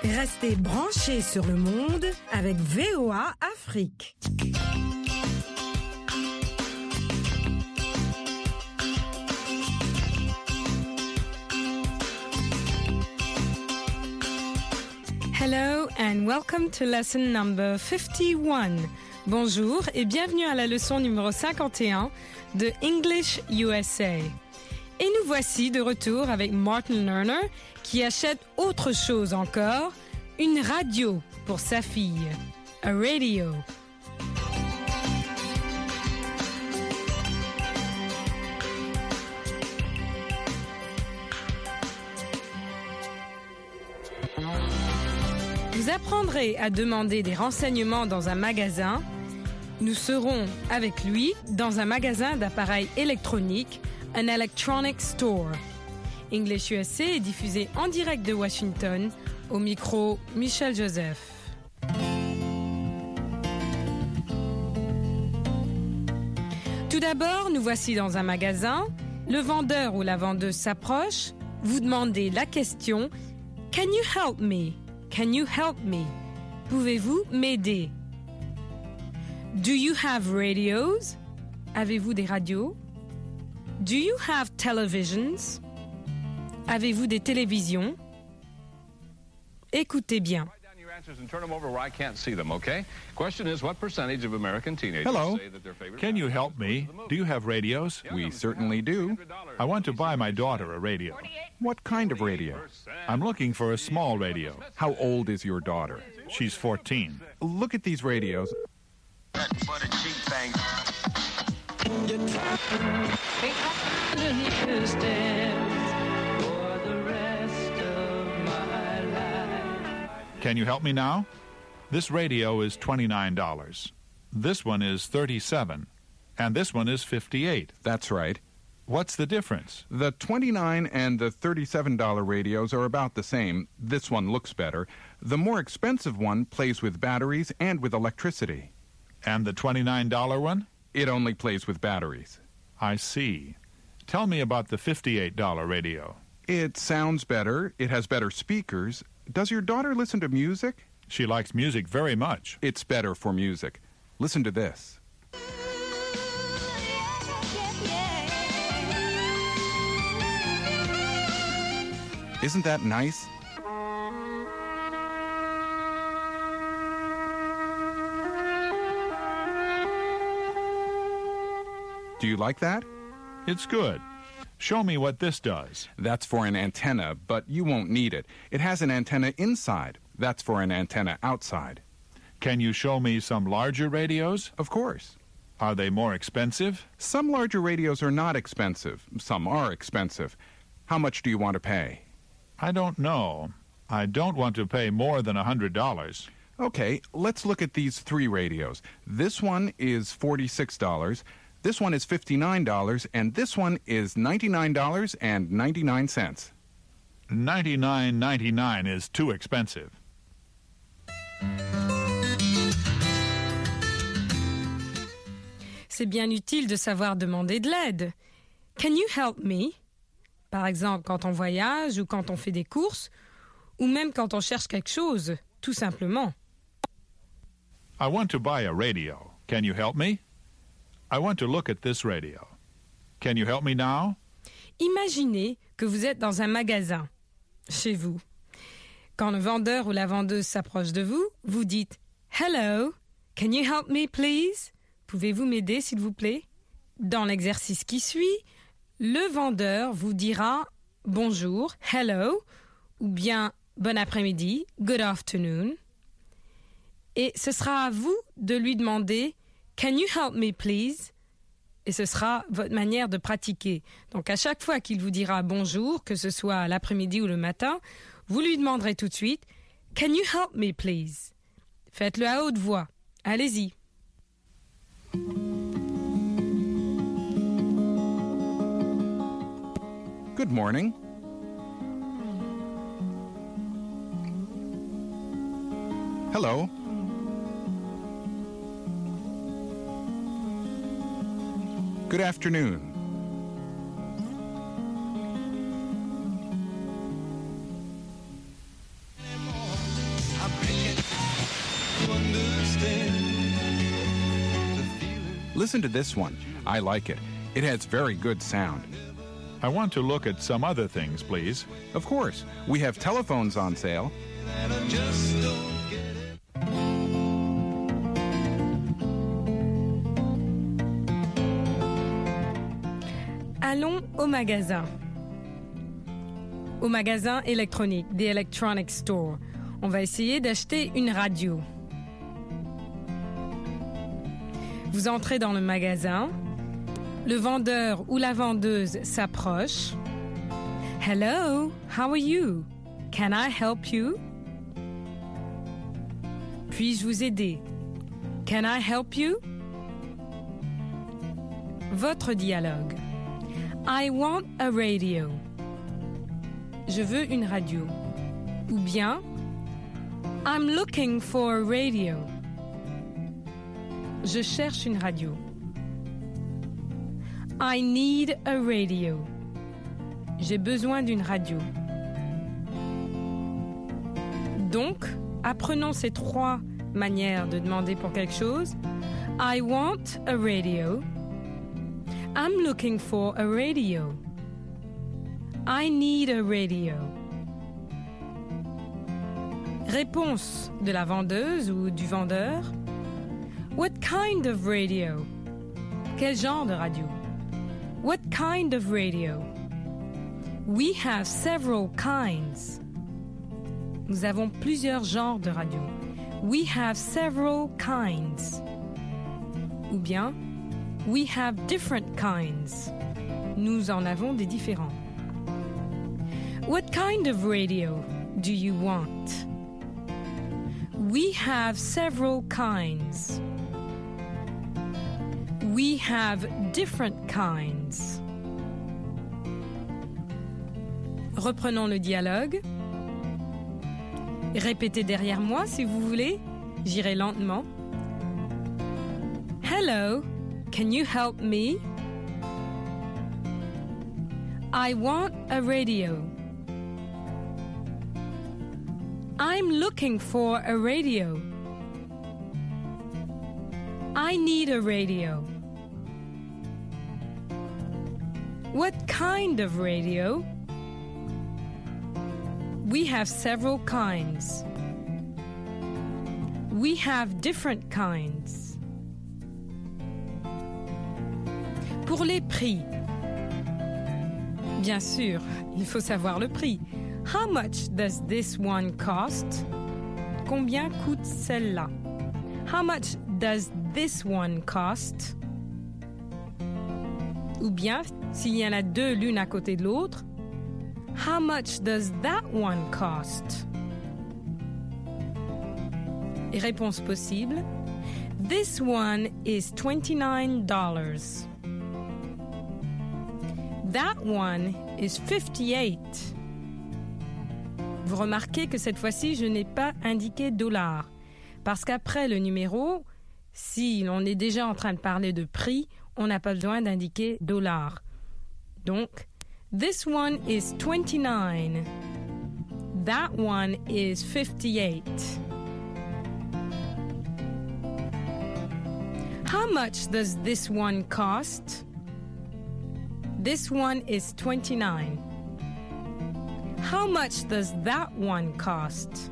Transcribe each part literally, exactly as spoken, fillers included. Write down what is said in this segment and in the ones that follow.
Restez branchés sur le monde avec V O A Afrique. Hello and welcome to lesson number fifty-one. Bonjour et bienvenue à la leçon numéro cinquante et un de English U S A. Et nous voici de retour avec Martin Lerner qui achète autre chose encore, une radio pour sa fille. A radio. Vous apprendrez à demander des renseignements dans un magasin. Nous serons avec lui dans un magasin d'appareils électroniques, un electronic store. English U S A est diffusé en direct de Washington, au micro Michel Joseph. Tout d'abord, nous voici dans un magasin. Le vendeur ou la vendeuse s'approche. Vous demandez la question « Can you help me? Can you help me? Pouvez-vous m'aider? Do you have radios? Avez-vous des radios? Do you have televisions? Avez-vous des télévisions? Écoutez bien. And turn them over where I can't see them, okay? Question is, what percentage of American teenagers Hello. say that their favorite... Can you help me? Do you have radios? We certainly do. I want to buy my daughter a radio. What kind of radio? I'm looking for a small radio. How old is your daughter? She's fourteen. Look at these radios. Can you help me now? This radio is twenty-nine dollars. This one is thirty-seven dollars. And this one is fifty-eight dollars. That's right. What's the difference? The twenty-nine dollars and the thirty-seven dollars radios are about the same. This one looks better. The more expensive one plays with batteries and with electricity. And the twenty-nine dollars one? It only plays with batteries. I see. Tell me about the fifty-eight dollars radio. It sounds better. It has better speakers. Does your daughter listen to music? She likes music very much. It's better for music. Listen to this. Isn't that nice? Do you like that? It's good. Show me what this does. That's for an antenna, but you won't need it. It has an antenna inside. That's for an antenna outside. Can you show me some larger radios? Of course. Are they more expensive? Some larger radios are not expensive. Some are expensive. How much do you want to pay? I don't know. I don't want to pay more than one hundred dollars. Okay, let's look at these three radios. This one is forty-six dollars. This one is fifty-nine dollars, and this one is ninety-nine dollars and ninety-nine cents. ninety-nine ninety-nine is too expensive. C'est bien utile de savoir demander de l'aide. Can you help me? Par exemple, quand on voyage ou quand on fait des courses, ou même quand on cherche quelque chose, tout simplement. I want to buy a radio. Can you help me? I want to look at this radio. Can you help me now? Imaginez que vous êtes dans un magasin, chez vous. Quand le vendeur ou la vendeuse s'approche de vous, vous dites « Hello, can you help me please? Pouvez-vous m'aider s'il vous plaît ?» Dans l'exercice qui suit, le vendeur vous dira « Bonjour, hello » ou bien « Bon après-midi, good afternoon ». Et ce sera à vous de lui demander « Can you help me please ?» Et ce sera votre manière de pratiquer. Donc à chaque fois qu'il vous dira bonjour, que ce soit l'après-midi ou le matin, vous lui demanderez tout de suite « Can you help me please ?» Faites-le à haute voix. Allez-y. Good morning. Hello. Good afternoon. Listen to this one. I like it. It has very good sound. I want to look at some other things, please. Of course, we have telephones on sale. Allons au magasin. Au magasin électronique, the electronic store. On va essayer d'acheter une radio. Vous entrez dans le magasin. Le vendeur ou la vendeuse s'approche. Hello, how are you? Can I help you? Puis-je vous aider? Can I help you? Votre dialogue. I want a radio. Je veux une radio. Ou bien, I'm looking for a radio. Je cherche une radio. I need a radio. J'ai besoin d'une radio. Donc, apprenons ces trois manières de demander pour quelque chose. I want a radio. I'm looking for a radio. I need a radio. Réponse de la vendeuse ou du vendeur. What kind of radio? Quel genre de radio? What kind of radio? We have several kinds. Nous avons plusieurs genres de radio. We have several kinds. Ou bien, we have different kinds. Nous en avons des différents. What kind of radio do you want? We have several kinds. We have different kinds. Reprenons le dialogue. Répétez derrière moi si vous voulez. J'irai lentement. Hello, can you help me? I want a radio. I'm looking for a radio. I need a radio. What kind of radio? We have several kinds. We have different kinds. Pour les prix. Bien sûr, il faut savoir le prix. How much does this one cost? Combien coûte celle-là? How much does this one cost? Ou bien, s'il y en a deux l'une à côté de l'autre, how much does that one cost? Et réponse possible, this one is twenty-nine dollars. That one is fifty-eight. Vous remarquez que cette fois-ci, je n'ai pas indiqué dollar. Parce qu'après le numéro, si l'on est déjà en train de parler de prix, on n'a pas besoin d'indiquer dollar. Donc, this one is twenty-nine. That one is fifty-eight. How much does this one cost? This one is twenty-nine. How much does that one cost?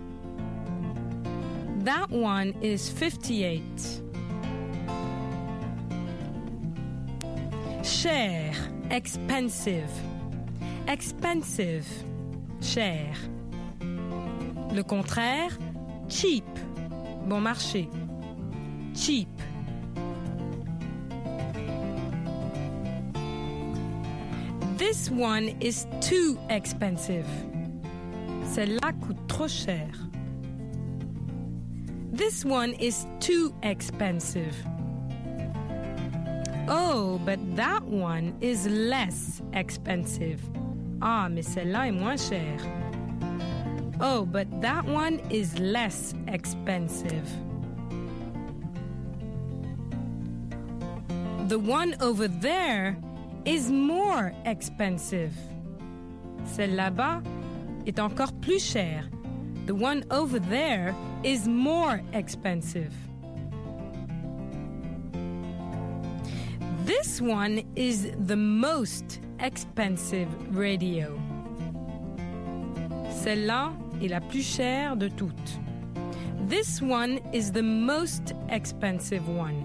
That one is fifty-eight. Cher, expensive. Expensive, cher. Le contraire, cheap, bon marché. Cheap. This one is too expensive. Celle-là coûte trop cher. This one is too expensive. Oh, but that one is less expensive. Ah, mais celle-là est moins chère. Oh, but that one is less expensive. The one over there is more expensive. Celle là-bas est encore plus chère. The one over there is more expensive. This one is the most expensive radio. Celle-là est la plus chère de toutes. This one is the most expensive one.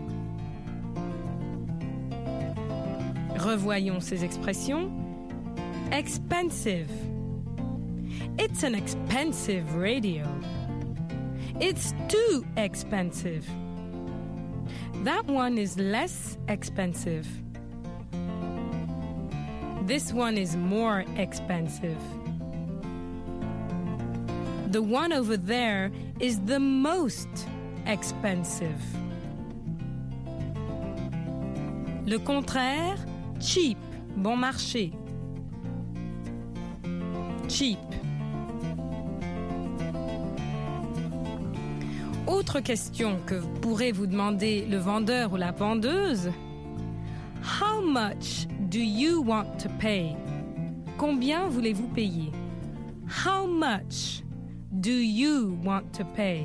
Revoyons ces expressions. Expensive. It's an expensive radio. It's too expensive. That one is less expensive. This one is more expensive. The one over there is the most expensive. Le contraire, cheap, bon marché. Cheap. Autre question que pourrait vous demander le vendeur ou la vendeuse. How much do you want to pay? Combien voulez-vous payer? How much do you want to pay?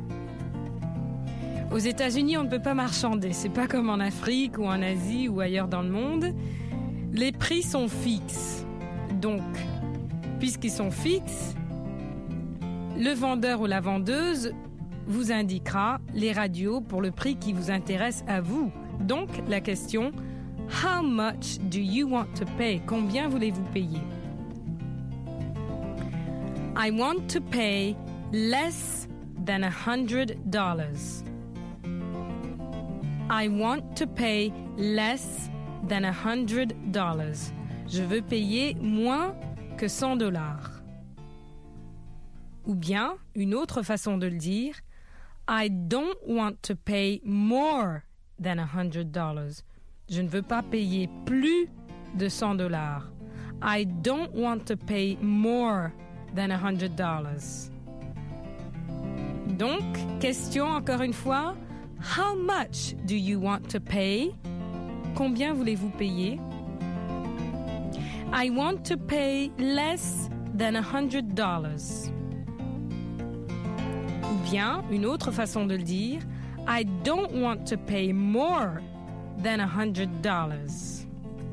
Aux États-Unis, on ne peut pas marchander. C'est pas comme en Afrique ou en Asie ou ailleurs dans le monde. Les prix sont fixes. Donc, puisqu'ils sont fixes, le vendeur ou la vendeuse vous indiquera les radios pour le prix qui vous intéresse à vous. Donc, la question « How much do you want to pay ?» Combien voulez-vous payer? I want to pay less than a hundred dollars. I want to pay less than a hundred dollars. Je veux payer moins que cent dollars. Ou bien, une autre façon de le dire, I don't want to pay more than a hundred dollars. Je ne veux pas payer plus de cent dollars. I don't want to pay more than a hundred dollars. Donc, question encore une fois, how much do you want to pay? Combien voulez-vous payer? I want to pay less than a hundred dollars. Ou bien, une autre façon de le dire, I don't want to pay more than a hundred dollars.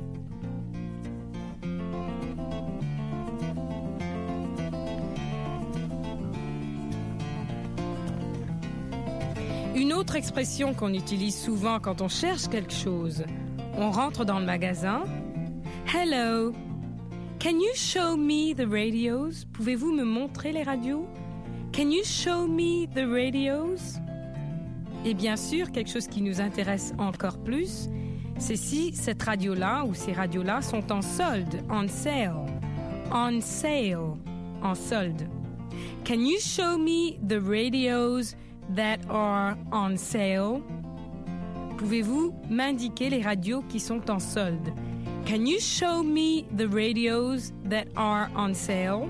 Une autre expression qu'on utilise souvent quand on cherche quelque chose. On rentre dans le magasin. Hello, can you show me the radios? Pouvez-vous me montrer les radios? Can you show me the radios? Et bien sûr, quelque chose qui nous intéresse encore plus, c'est si cette radio-là ou ces radios-là sont en solde, on sale. On sale, en solde. Can you show me the radios that are on sale? Pouvez-vous m'indiquer les radios qui sont en solde? Can you show me the radios that are on sale?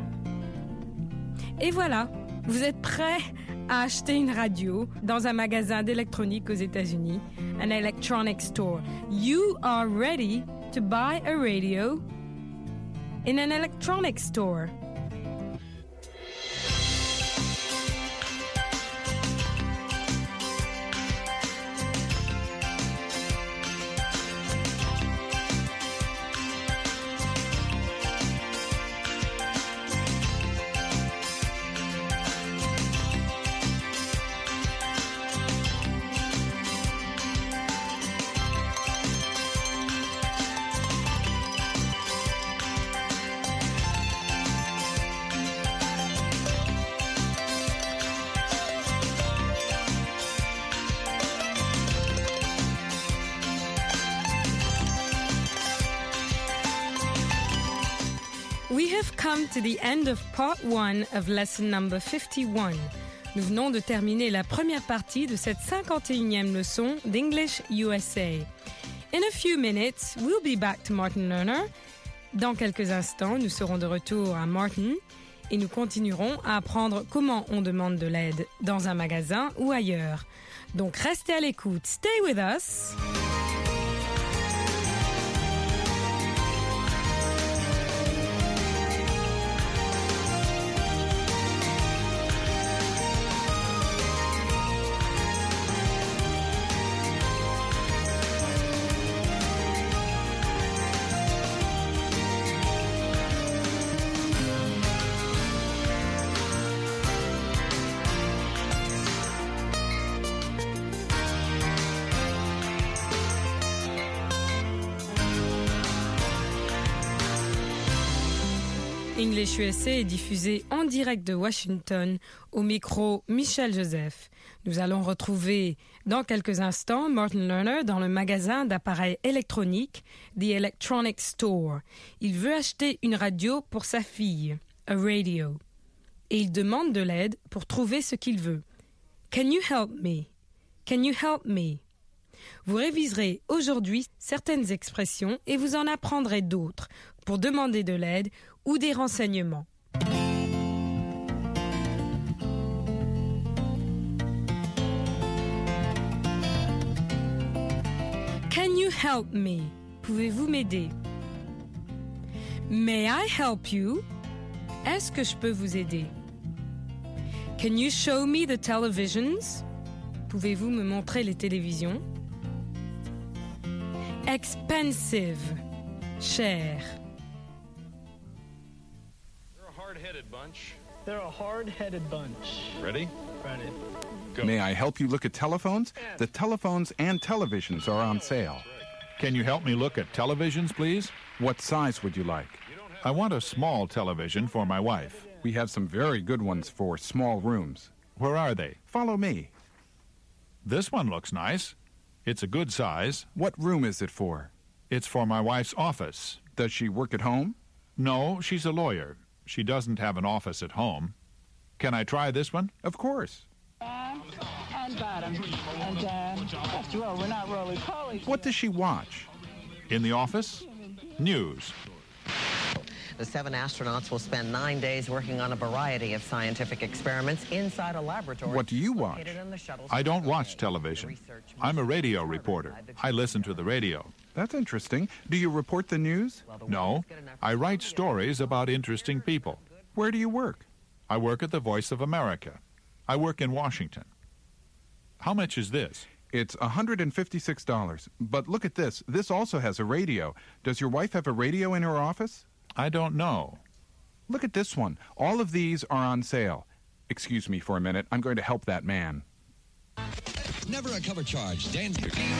Et voilà, vous êtes prêts à acheter une radio dans un magasin d'électronique aux États-Unis, an electronic store. You are ready to buy a radio in an electronic store. We have come to the end of part one of lesson number fifty-one. Nous venons de terminer la première partie de cette cinquante et unième leçon d'English U S A. In a few minutes, we'll be back to Martin Lerner. Dans quelques instants, nous serons de retour à Martin et nous continuerons à apprendre comment on demande de l'aide dans un magasin ou ailleurs. Donc restez à l'écoute. Stay with us. English U S A est diffusé en direct de Washington, au micro Michel Joseph. Nous allons retrouver dans quelques instants Martin Lerner dans le magasin d'appareils électroniques The Electronic Store. Il veut acheter une radio pour sa fille, a radio, et il demande de l'aide pour trouver ce qu'il veut. Can you help me? Can you help me? Vous réviserez aujourd'hui certaines expressions et vous en apprendrez d'autres pour demander de l'aide ou des renseignements. Can you help me? Pouvez-vous m'aider? May I help you? Est-ce que je peux vous aider? Can you show me the televisions? Pouvez-vous me montrer les télévisions? Expensive, cher. They're a hard-headed bunch. They're a hard-headed bunch. Ready? Ready. Go. May I help you look at telephones? The telephones and televisions are on sale. Can you help me look at televisions, please? What size would you like? I want a small television for my wife. We have some very good ones for small rooms. Where are they? Follow me. This one looks nice. It's a good size. What room is it for? It's for my wife's office. Does she work at home? No, she's a lawyer. She doesn't have an office at home. Can I try this one? Of course. And, and bottom. And um, left row. We're not roly-poly. What does she watch? In the office? News. The seven astronauts will spend nine days working on a variety of scientific experiments inside a laboratory. What do you watch? located in the shuttle I don't system. watch television. I'm a radio reporter. I listen to the radio. That's interesting. Do you report the news? No, I write stories about interesting people. Where do you work? I work at the Voice of America. I work in Washington. How much is this? It's one hundred fifty-six dollars. But look at this. This also has a radio. Does your wife have a radio in her office? I don't know. Look at this one. All of these are on sale. Excuse me for a minute. I'm going to help that man. Never a cover charge. Dan.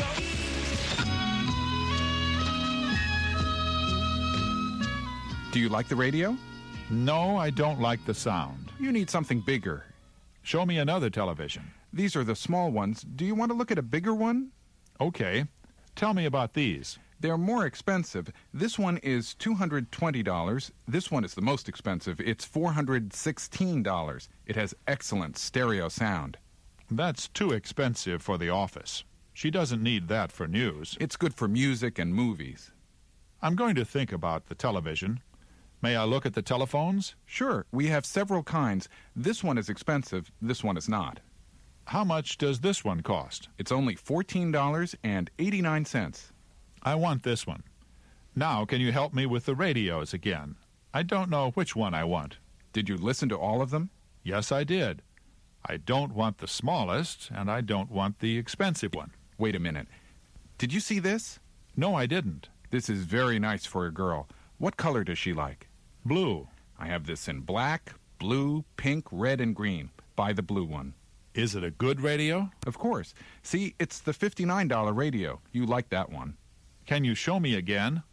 Do you like the radio? No, I don't like the sound. You need something bigger. Show me another television. These are the small ones. Do you want to look at a bigger one? Okay. Tell me about these. They're more expensive. This one is two hundred twenty dollars. This one is the most expensive. It's four hundred sixteen dollars. It has excellent stereo sound. That's too expensive for the office. She doesn't need that for news. It's good for music and movies. I'm going to think about the television. May I look at the telephones? Sure, we have several kinds. This one is expensive. This one is not. How much does this one cost? It's only fourteen dollars and eighty-nine cents. I want this one. Now, can you help me with the radios again? I don't know which one I want. Did you listen to all of them? Yes, I did. I don't want the smallest, and I don't want the expensive one. Wait a minute. Did you see this? No, I didn't. This is very nice for a girl. What color does she like? Blue. I have this in black, blue, pink, red, and green. Buy the blue one. Is it a good radio? Of course. See, it's the fifty-nine dollar radio. You like that one. Can you show me again?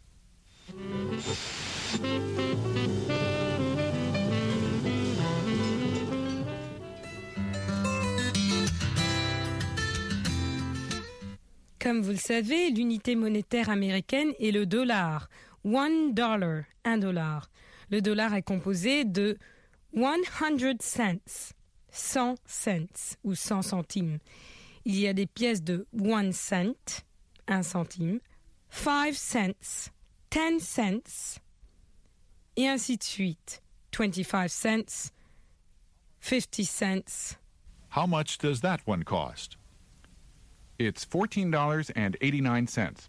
Comme vous le savez, l'unité monétaire américaine est le dollar. One dollar, un dollar. Le dollar est composé de one hundred cents, cent cents ou cent centimes. Il y a des pièces de one cent, un centime, five cents, ten cents, et ainsi de suite. twenty-five cents, fifty cents. How much does that one cost? It's fourteen dollars and eighty-nine cents.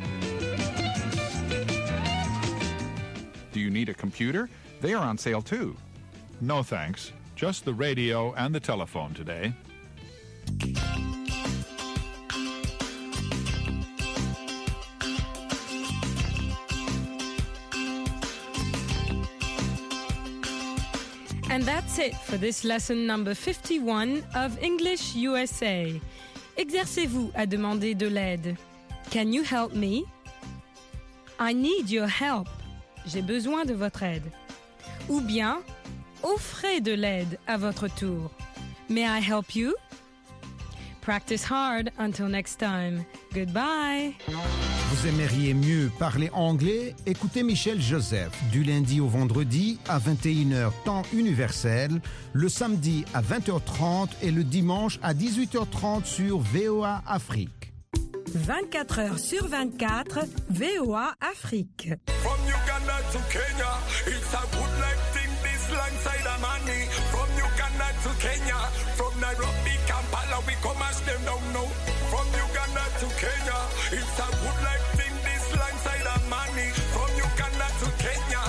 Do you need a computer? They are on sale too. No, thanks. Just the radio and the telephone today. And that's it for this lesson number fifty-one of English U S A. Exercez-vous à demander de l'aide. Can you help me? I need your help. J'ai besoin de votre aide. Ou bien, offrez de l'aide à votre tour. May I help you? Practice hard until next time. Goodbye. Vous aimeriez mieux parler anglais? Écoutez Michel Joseph du lundi au vendredi à vingt et une heures temps universel, le samedi à vingt heures trente et le dimanche à dix-huit heures trente sur V O A Afrique. vingt-quatre heures sur vingt-quatre, V O A Afrique. From Uganda to Kenya, it's a good life thing this long side of money. From Uganda to Kenya, from Nairobi, Kampala, we come as them down now. From Uganda to Kenya, it's a good life thing this long side of money. From Uganda to Kenya.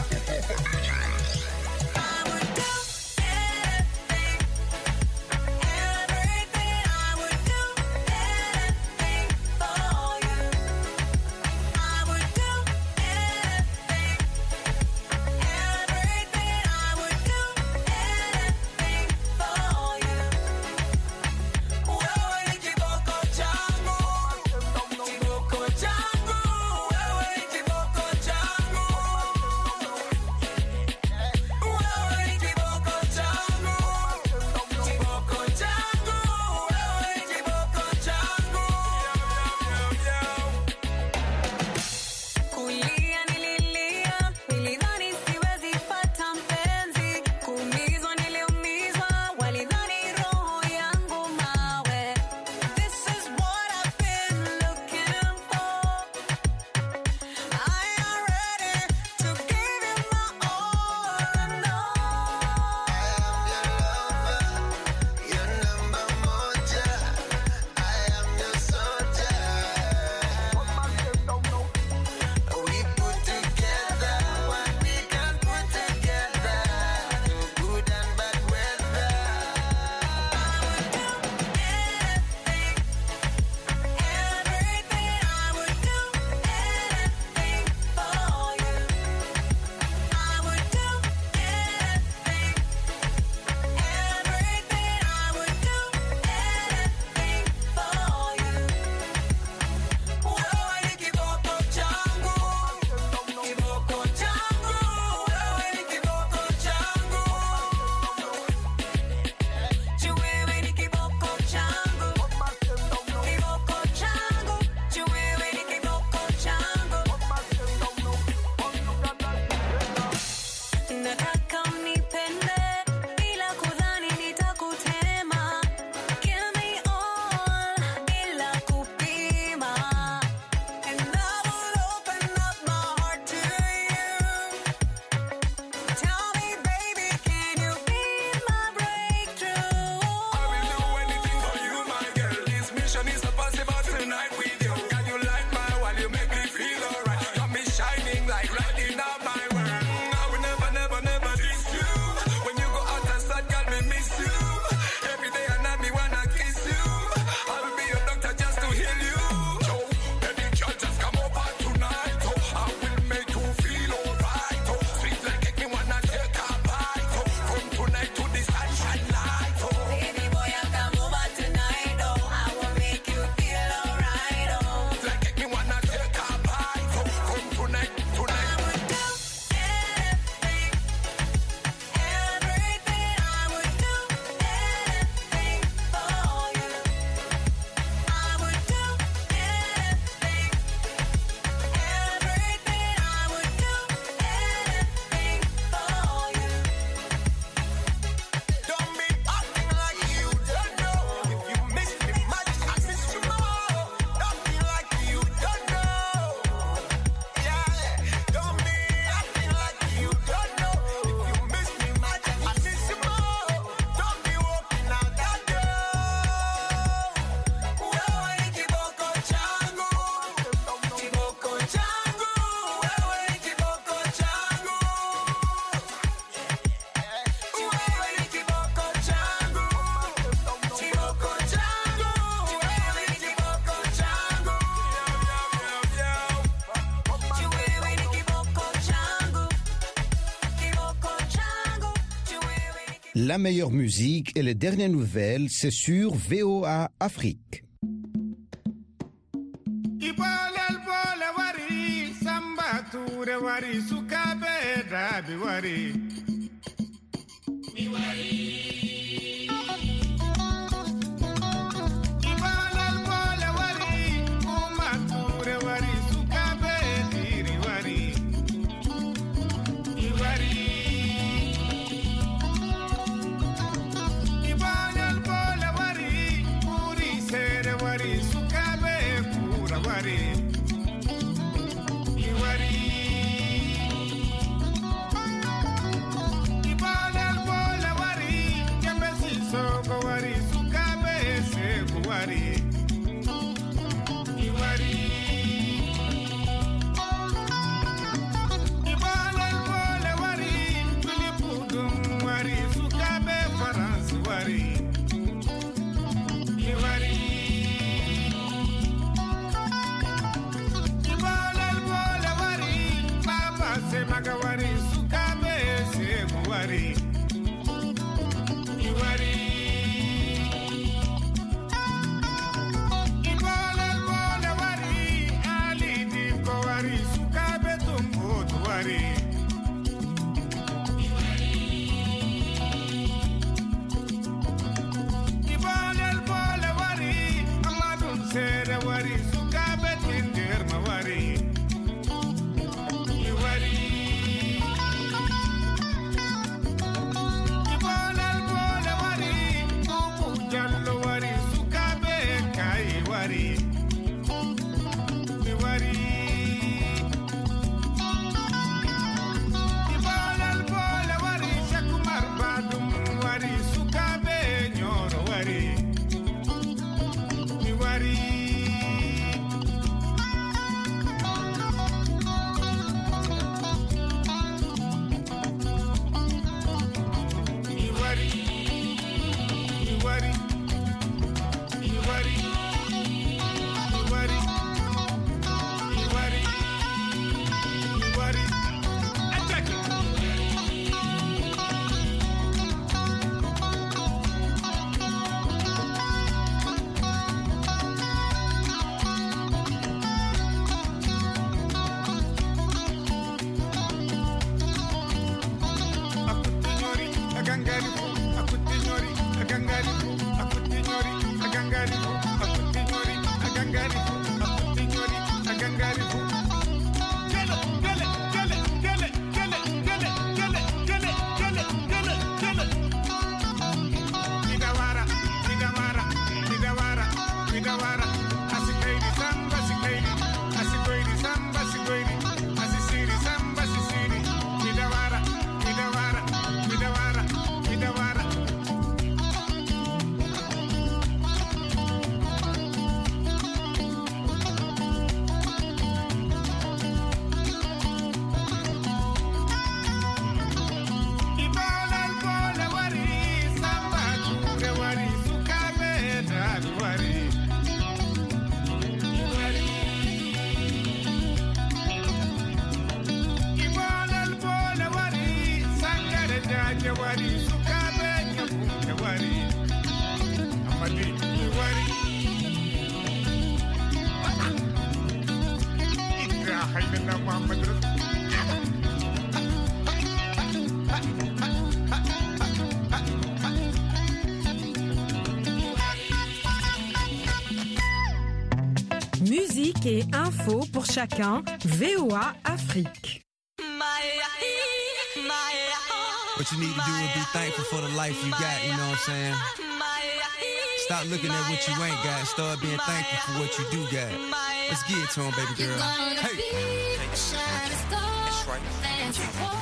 La meilleure musique et les dernières nouvelles, c'est sur V O A Afrique. Musique et info pour chacun, V O A Afrique. What you need to do is be thankful for the life you got, you know what I'm saying? Stop looking at what you ain't got, start being thankful for what you do got. Let's get it to him, baby girl. Hey! That's right.